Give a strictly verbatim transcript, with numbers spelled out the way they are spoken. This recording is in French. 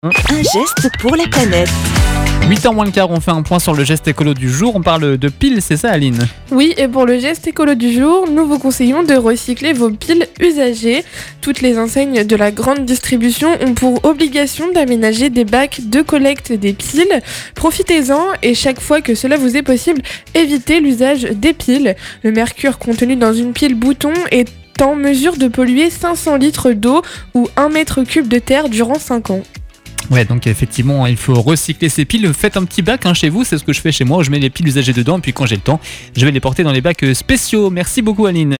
Un geste pour la planète. huit heures moins le quart, on fait un point sur le geste écolo du jour. On parle de piles, c'est ça Aline ? Oui, et pour le geste écolo du jour, nous vous conseillons de recycler vos piles usagées. Toutes les enseignes de la grande distribution ont pour obligation d'aménager des bacs de collecte des piles. Profitez-en et chaque fois que cela vous est possible, évitez l'usage des piles. Le mercure contenu dans une pile bouton est en mesure de polluer cinq cents litres d'eau ou un mètre cube de terre durant cinq ans. Ouais, donc effectivement, il faut recycler ces piles. Faites un petit bac hein, chez vous, c'est ce que je fais chez moi. Je mets les piles usagées dedans, et puis quand j'ai le temps, je vais les porter dans les bacs spéciaux. Merci beaucoup Aline.